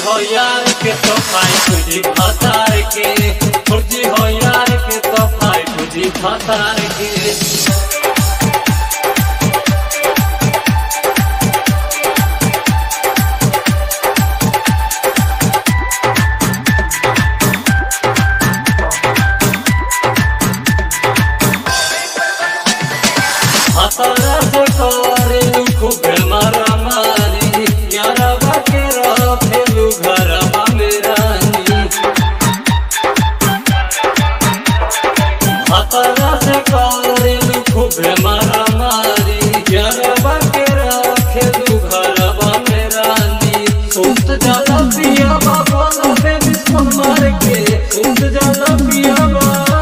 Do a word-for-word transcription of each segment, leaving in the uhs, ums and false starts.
हो यार के तो भाई तुझी भतार के, फौजी हो यार के तो भाई तुझी भतार के। हतारा से करे खूबे मारा मारी, यारवा के रखेलू घरवा में रानी। हतारा से करे खूबे मारा मारी, यारवा के रखेलू घरवा में रानी। सुत जाला पिया बाबा लबे बिस्कुट मार के, सुत जाला पिया बाबा,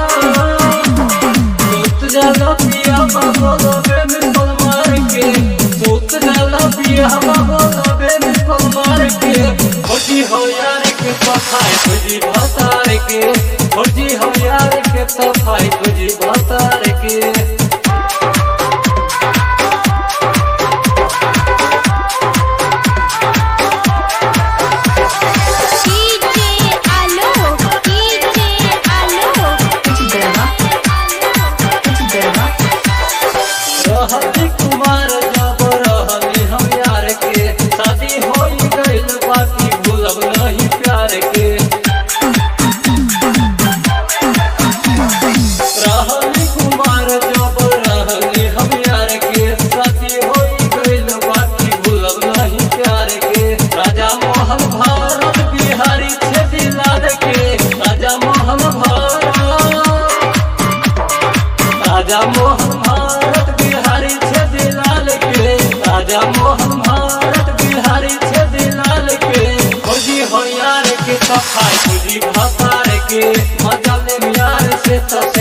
सुत जाला पिया बाबा लबे बिस्कुट मार के, सुत जाला पिया बाबा लबे बिस्कुट मार के। फौजी हो यार के तो भाई तुझी भतार के, फौजी हो यार के तो भाई तुझी भतार के। रहली कुमार जब रहली हम यार के, शादी हो गइल बाकी भूलब नहीं प्यार के। रहली कुमार जब रहली हम यार के, शादी हो गइल बाकी भूलब नहीं प्यार के। राजा मोहन भारत बिहारी छे दिलार के, राजा मोहन भारत, राजा मोहन भारत बिहारी छे दिलाल के, राजा मोहन भारत बिहारी छे दिलाल के। फौजी हो यार के तो भाई तुझी भतार के, मजा ले यार से तो